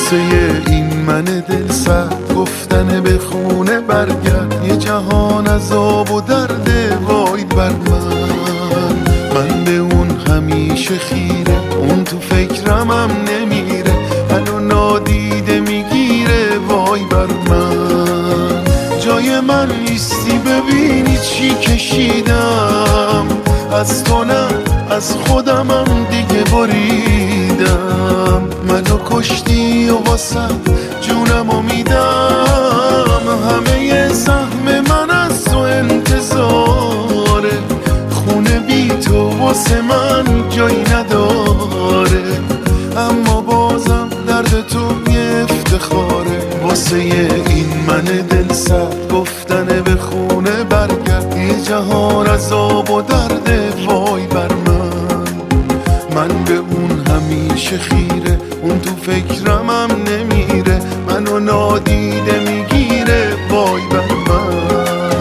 واسه این من دل سرد گفتن به خونه برگرد، یه جهان عذاب و درد وای بر من به اون همیشه خیره، اون تو فکرم هم نمیره، منو نادیده میگیره وای بر من. جای من نیستی ببینی چی کشیدم، از تو نه از خودمم دیگه بریدم. منو کشتی و واسه جونمو میدم، همه سهم من از تو انتظاره، خونه بی تو واسه من جایی نداره، اما بازم درد تو یه افتخاره. واسه این من دل سرد گفتن به خونه برگرد، یه جهان عذاب و درد وای بر من به اون همیشه خیره، اون تو فکرم هم نمیره، منو نادیده میگیره وای بر من.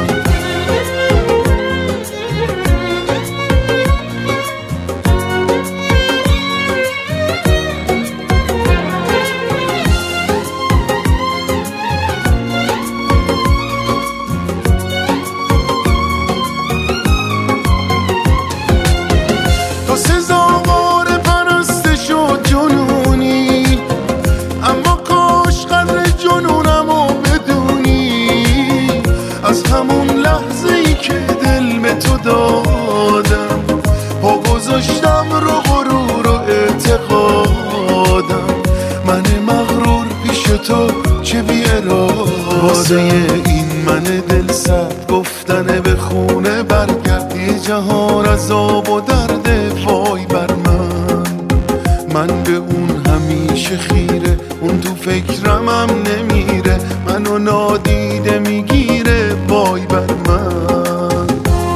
تو سزاوار پرستش و جنونی، اما کاش قدر جنونمو بدونی. از همون لحظه ای که دل به تو دادم، پا گذاشتم رو غرور و اعتقادم، من مغرور پیش تو چه بی اراده. واسه این من دل سرد گفتن به خونه برگرد، یه جهان عذاب و درد وای بر من به اون همیشه خیره، اون تو فکرم هم نمیره، منو نادیده میگیره وای بر من.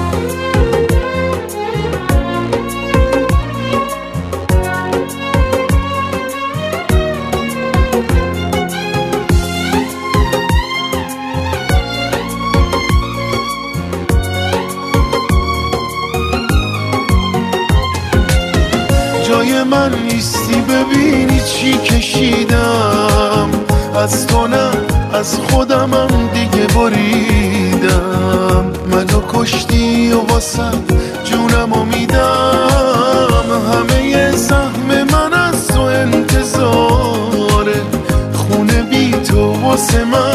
جای من نیستی ببینی چی کشیدم، از تو نه از خودمم دیگه بریدم. منو کشتی و واسه جونمو میدم، همه سهم من از تو انتظاره، خونه بی تو واسه من